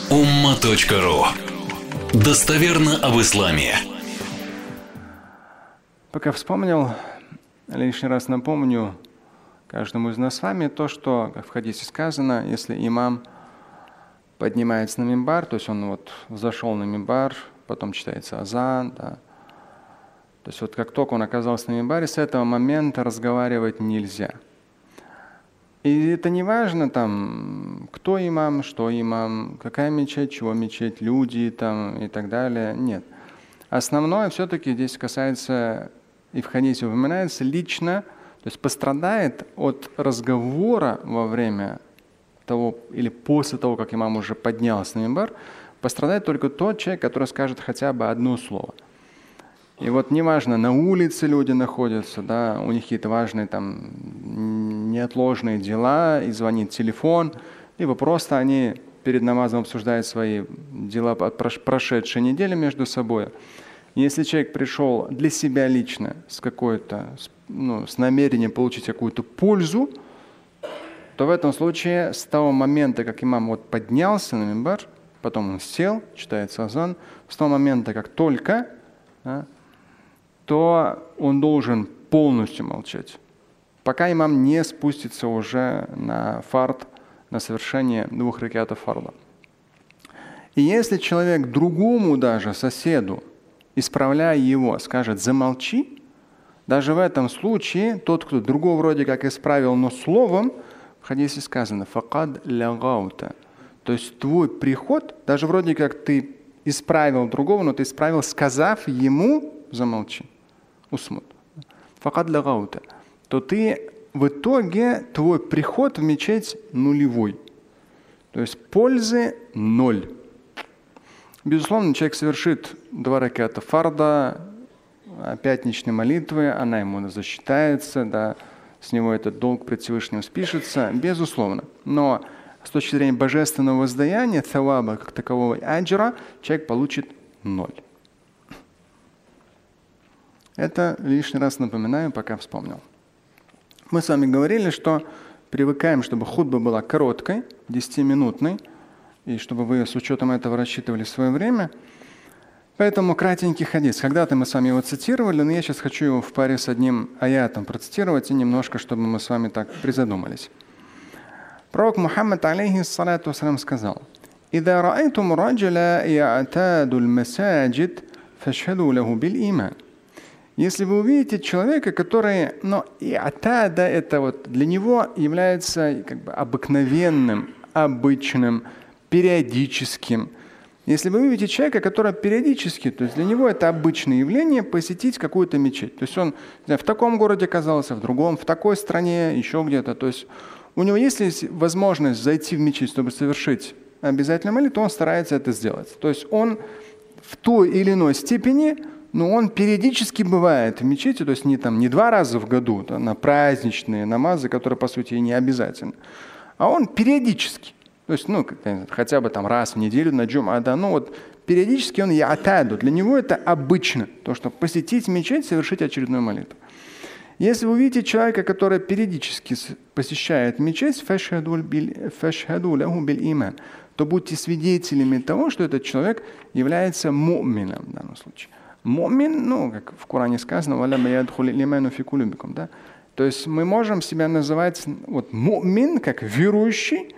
Umma.ru. Достоверно об исламе. Пока вспомнил, лишний раз напомню каждому из нас с вами то, что, как в хадисе сказано, если имам поднимается на мимбар, то есть он взошел на мимбар, потом читается азан, да. То есть как только он оказался на мимбаре, с этого момента разговаривать нельзя. И это не важно, кто имам, что имам, какая мечеть, чего мечеть, люди и так далее. Нет. Основное все-таки здесь касается, и в хадисе упоминается, лично, то есть пострадает от разговора во время того или после того, как имам уже поднялся на мимбар, пострадает только тот человек, который скажет хотя бы одно слово. И неважно, на улице люди находятся, да, у них какие-то важные неотложные дела, и звонит телефон, либо просто они перед намазом обсуждают свои дела от прошедшей недели между собой. Если человек пришел для себя лично с намерением получить какую-то пользу, то в этом случае с того момента, как имам поднялся на мимбар, потом он сел, читается азан, с того момента, как только, то он должен полностью молчать, пока имам не спустится уже на фард, на совершение 2 ракатов фарда. И если человек другому даже соседу, исправляя его, скажет «замолчи», даже в этом случае тот, кто другого вроде как исправил, но словом, в хадисе сказано «факад лягаута», то есть твой приход, даже вроде как ты исправил другого, но ты исправил, сказав ему «замолчи», усмут, «факад лягаута», то ты в итоге, твой приход в мечеть нулевой. То есть пользы 0. Безусловно, человек совершит 2 раката фарда, пятничной молитвы, она ему засчитается, да, с него этот долг пред Всевышним спишется, безусловно. Но с точки зрения божественного воздаяния, таваба как такового аджра, человек получит 0. Это лишний раз напоминаю, пока вспомнил. Мы с вами говорили, что привыкаем, чтобы хутба была короткой, 10-минутной, и чтобы вы с учетом этого рассчитывали свое время. Поэтому кратенький хадис. Когда-то мы с вами его цитировали, но я сейчас хочу его в паре с одним аятом процитировать и немножко, чтобы мы с вами так призадумались. Пророк Мухаммад, алейхиссалату вассалям, сказал: «Ида раайтум раджуля я'таду аль-масаджид, фашхаду лаху бил-иман». Если вы увидите человека, который, и'тада, это для него является обыкновенным, обычным, периодическим. Если вы увидите человека, который периодически, то есть для него это обычное явление посетить какую-то мечеть. То есть он в таком городе оказался, в другом, в такой стране, еще где-то. То есть у него есть возможность зайти в мечеть, чтобы совершить обязательную молитву, он старается это сделать. То есть он в той или иной степени, но он периодически бывает в мечети, то есть не 2 раза в году, на праздничные намазы, которые по сути и не обязательны, а он периодически, то есть хотя бы раз в неделю на джум'а, периодически он я'таду, для него это обычно, то, что посетить мечеть, совершить очередную молитву. Если вы увидите человека, который периодически посещает мечеть, фашхаду лаху биль-иман, то будьте свидетелями того, что этот человек является му'мином в данном случае. Му'мин, как в Коране сказано, да? То есть мы можем себя называть му'мин, как верующий,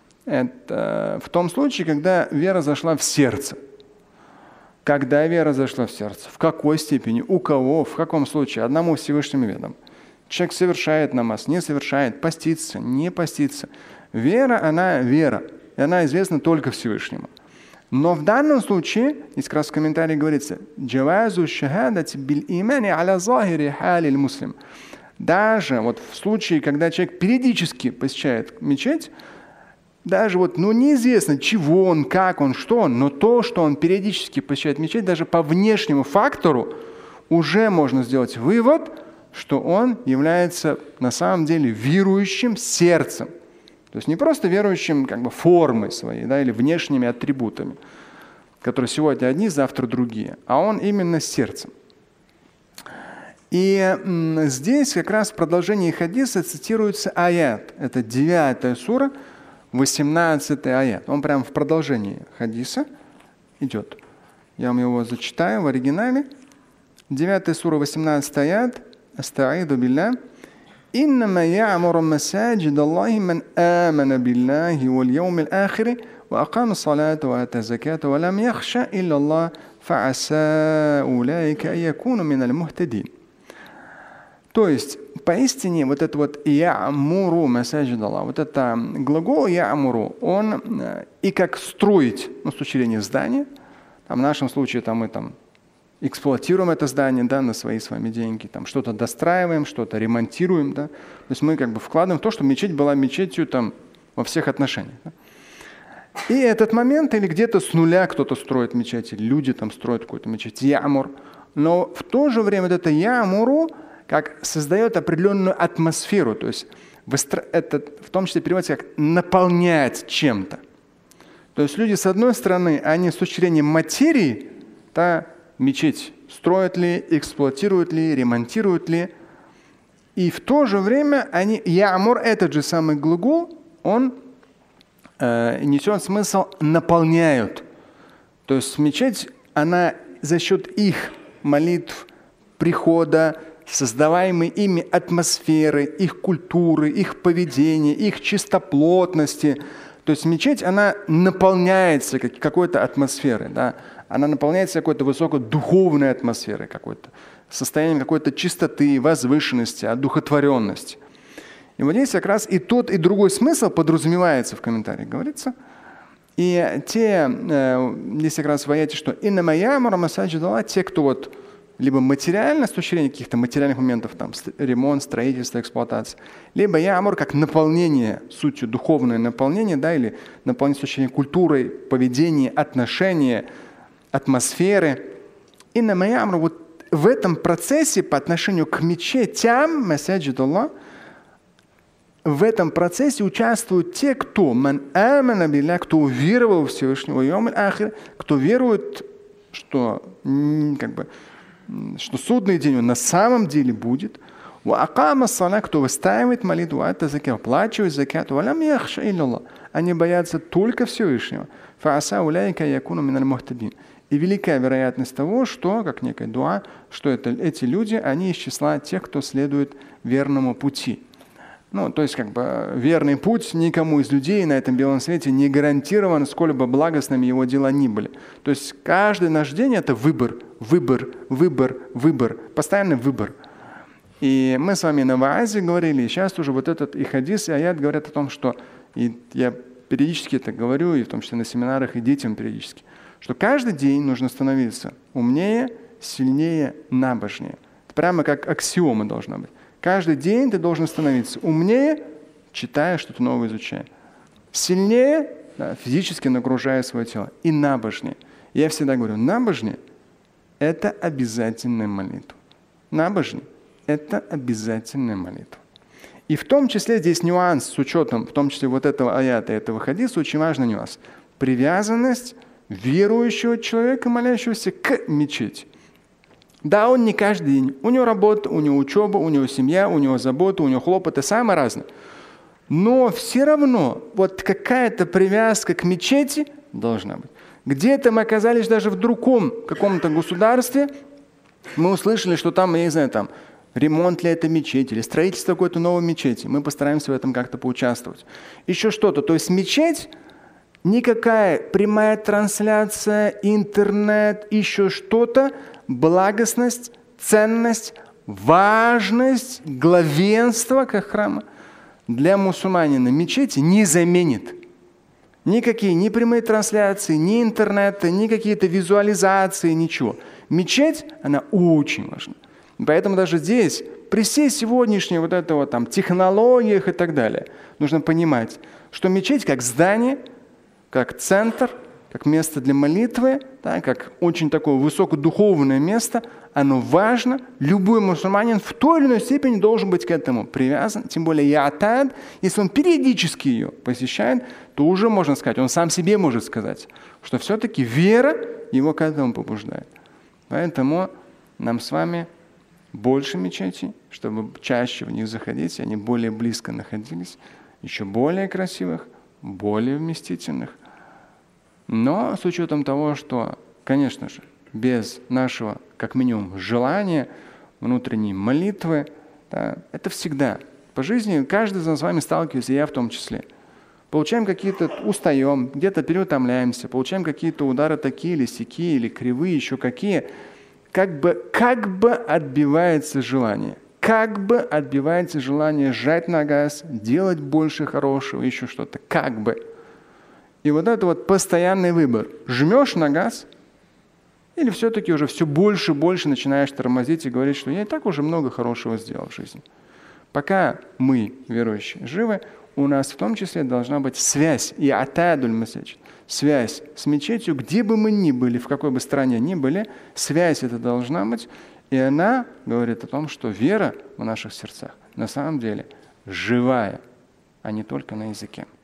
это в том случае, когда вера зашла в сердце. Когда вера зашла в сердце? В какой степени? У кого? В каком случае? Одному Всевышнему ведомо. Человек совершает намаз, не совершает, постится, не постится. Вера, она вера. И она известна только Всевышнему. Но в данном случае, здесь как раз в комментарии говорится, «Джавазу шахадати биль имани аля захири хали муслим». Даже в случае, когда человек периодически посещает мечеть, даже неизвестно, чего он, как он, что он, но то, что он периодически посещает мечеть, даже по внешнему фактору, уже можно сделать вывод, что он является на самом деле верующим сердцем. То есть не просто верующим формой своей, да, или внешними атрибутами, которые сегодня одни, завтра другие, а он именно сердцем. И здесь как раз в продолжении хадиса цитируется аят. Это 9 сура, 18 аят. Он прямо в продолжении хадиса идет. Я вам его зачитаю в оригинале. 9 сура, 18 аят. Астаиду билля. إنما يعمر مساجد الله من آمن بالله واليوم الآخر وأقام الصلاة وآتى الزكاة ولم يخش إلا الله فعسى أولئك أن يكونوا من المهتدين. То есть, поистине, вот это вот «я'муру масаджид Аллах», вот это глагол «я'муру», он и как строить, с точки зрения здания, в нашем случае мы эксплуатируем это здание, на свои с вами деньги, что-то достраиваем, что-то ремонтируем, То есть мы вкладываем в то, чтобы мечеть была мечетью во всех отношениях. И этот момент, или где-то с нуля кто-то строит мечеть, или люди строят какую-то мечеть, «я'мур». Но в то же время вот это «я'муру» как создает определенную атмосферу, то есть это в том числе переводится как «наполнять чем-то». То есть люди, с одной стороны, они с точки зрения материи, мечеть строят ли, эксплуатируют ли, ремонтируют ли. И в то же время «я'мур», этот же самый глагол, он несет смысл «наполняют». То есть мечеть, она за счет их молитв, прихода, создаваемой ими атмосферы, их культуры, их поведения, их чистоплотности. То есть мечеть, она наполняется какой-то атмосферой, Она наполняется какой-то высокодуховной атмосферой, состоянием какой-то чистоты, возвышенности, одухотворенности. И вот здесь как раз и тот, и другой смысл подразумевается в комментариях, говорится. И здесь как раз в аяте, что «иннама я'муру масаджид Аллах», те, кто либо материально, с точки зрения каких-то материальных моментов, ремонт, строительство, эксплуатация, либо я'мур как наполнение, сутью духовное наполнение, или наполнение с точки зрения культуры, поведения, отношения, атмосферы. Иннама я'муру, в этом процессе по отношению к мечетям, масаджид Аллах, в этом процессе участвуют те, кто ман амана билля, кто уверовал в Всевышнего, йом аль-ахир, кто верует, что судный день он на самом деле будет. Акама ас-салат, кто выстаивает молитву, ата закат, оплачивает закат, валям яхша илля. Они боятся только Всевышнего. Фааса уляйка якуну миналь мухтадин. И великая вероятность того, что, как некая дуа, что эти люди, они из числа тех, кто следует верному пути. То есть верный путь никому из людей на этом белом свете не гарантирован, сколь бы благостными его дела ни были. То есть каждый наш день – это выбор, постоянный выбор. И мы с вами на ваазе говорили, и сейчас уже этот и хадис, и аят говорят о том, что, и я периодически это говорю, и в том числе на семинарах, и детям периодически, что каждый день нужно становиться умнее, сильнее, набожнее. Это прямо как аксиома должна быть. Каждый день ты должен становиться умнее, читая что-то новое, изучая. Сильнее, физически нагружая свое тело. И набожнее. Я всегда говорю, набожнее – это обязательная молитва. Набожнее – это обязательная молитва. И в том числе здесь нюанс с учетом, в том числе этого аята, этого хадиса, очень важный нюанс. Привязанность верующего человека, молящегося к мечети. Да, он не каждый день. У него работа, у него учеба, у него семья, у него забота, у него хлопоты, самые разные. Но все равно какая-то привязка к мечети должна быть. Где-то мы оказались даже в другом каком-то государстве, мы услышали, что я не знаю, ремонт ли это мечети, или строительство какой-то новой мечети. Мы постараемся в этом как-то поучаствовать. Еще что-то. То есть мечеть, никакая прямая трансляция, интернет, еще что-то, благостность, ценность, важность, главенство как храма для мусульманина мечети не заменит. Никакие ни прямые трансляции, ни интернета, ни какие-то визуализации, ничего. Мечеть, она очень важна. Поэтому даже здесь, при всей сегодняшней технологиях и так далее, нужно понимать, что мечеть как здание, как центр, как место для молитвы, как очень такое высокодуховное место, оно важно. Любой мусульманин в той или иной степени должен быть к этому привязан. Тем более я'тад, если он периодически ее посещает, то уже можно сказать, он сам себе может сказать, что все-таки вера его к этому побуждает. Поэтому нам с вами больше мечетей, чтобы чаще в них заходить, они более близко находились, еще более красивых, более вместительных. Но с учетом того, что, конечно же, без нашего, как минимум, желания, внутренней молитвы, да, это всегда. По жизни каждый из нас с вами сталкивается, и я в том числе. Получаем какие-то, устаем, где-то переутомляемся, получаем какие-то удары такие или сякие, или кривые, еще какие. Как бы отбивается желание. Как бы отбивается желание сжать на газ, делать больше хорошего, еще что-то. Как бы. И вот это вот постоянный выбор. Жмешь на газ, или все-таки уже все больше и больше начинаешь тормозить и говорить, что я и так уже много хорошего сделал в жизни. Пока мы, верующие, живы, у нас в том числе должна быть связь, и атадуль масаджид, связь с мечетью, где бы мы ни были, в какой бы стране ни были, связь эта должна быть, и она говорит о том, что вера в наших сердцах на самом деле живая, а не только на языке.